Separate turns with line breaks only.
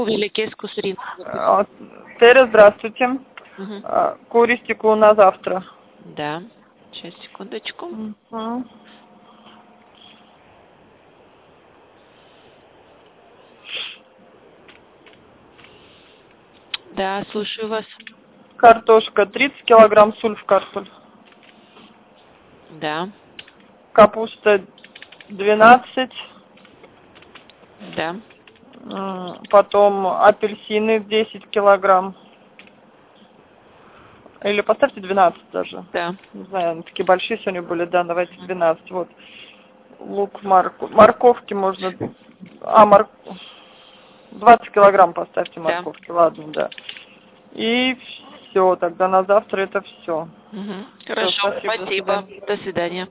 замовили кеску с рисом.
Теря, здравствуйте.
Угу.
Куристику на завтра.
Да. Сейчас, секундочку.
Угу.
Да, слушаю вас.
Картошка 30 килограмм, сульф-картофель.
Да.
Капуста 12.
Да.
Потом апельсины 10 килограмм. Или поставьте 12 даже.
Да.
Не знаю, они такие большие сегодня были, да, давайте 12. Вот. Лук, морковки можно... 20 килограмм поставьте
Да.
морковки, ладно, да. И все, тогда на завтра это все.
Угу. Хорошо,
Спасибо, до
спасибо.
свидания.
До свидания.